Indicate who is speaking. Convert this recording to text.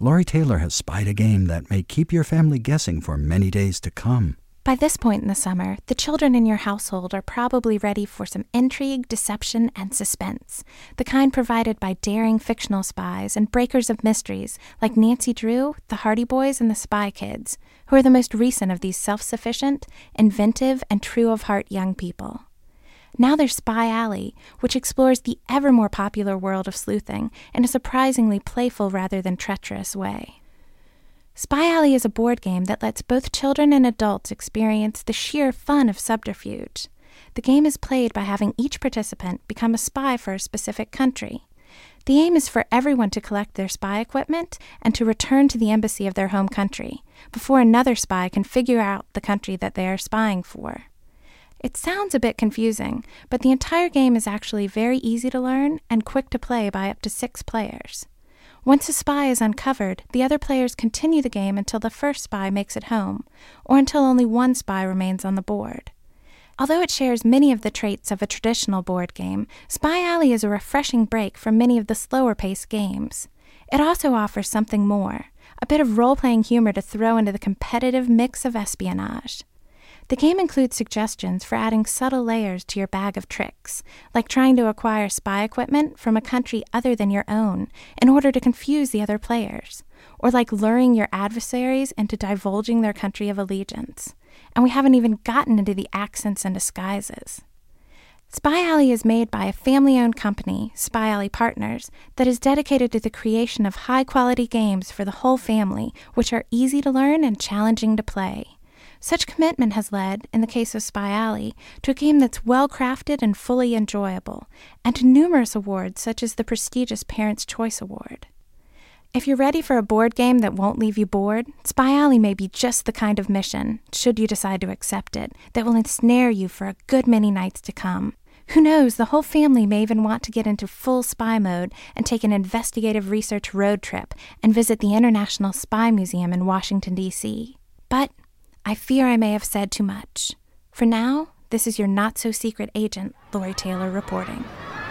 Speaker 1: Lori Taylor has spied a game that may keep your family guessing for many days to come.
Speaker 2: By this point in the summer, the children in your household are probably ready for some intrigue, deception, and suspense, the kind provided by daring fictional spies and breakers of mysteries like Nancy Drew, the Hardy Boys, and the Spy Kids, who are the most recent of these self-sufficient, inventive, and true-of-heart young people. Now there's Spy Alley, which explores the ever more popular world of sleuthing in a surprisingly playful rather than treacherous way. Spy Alley is a board game that lets both children and adults experience the sheer fun of subterfuge. The game is played by having each participant become a spy for a specific country. The aim is for everyone to collect their spy equipment and to return to the embassy of their home country before another spy can figure out the country that they are spying for. It sounds a bit confusing, but the entire game is actually very easy to learn and quick to play by up to 6 players. Once a spy is uncovered, the other players continue the game until the first spy makes it home, or until only one spy remains on the board. Although it shares many of the traits of a traditional board game, Spy Alley is a refreshing break from many of the slower-paced games. It also offers something more, a bit of role-playing humor to throw into the competitive mix of espionage. The game includes suggestions for adding subtle layers to your bag of tricks, like trying to acquire spy equipment from a country other than your own in order to confuse the other players, or like luring your adversaries into divulging their country of allegiance. And we haven't even gotten into the accents and disguises. Spy Alley is made by a family-owned company, Spy Alley Partners, that is dedicated to the creation of high-quality games for the whole family, which are easy to learn and challenging to play. Such commitment has led, in the case of Spy Alley, to a game that's well-crafted and fully enjoyable, and to numerous awards such as the prestigious Parents' Choice Award. If you're ready for a board game that won't leave you bored, Spy Alley may be just the kind of mission, should you decide to accept it, that will ensnare you for a good many nights to come. Who knows, the whole family may even want to get into full spy mode and take an investigative research road trip and visit the International Spy Museum in Washington, D.C. But I fear I may have said too much. For now, this is your not-so-secret agent, Lori Taylor, reporting.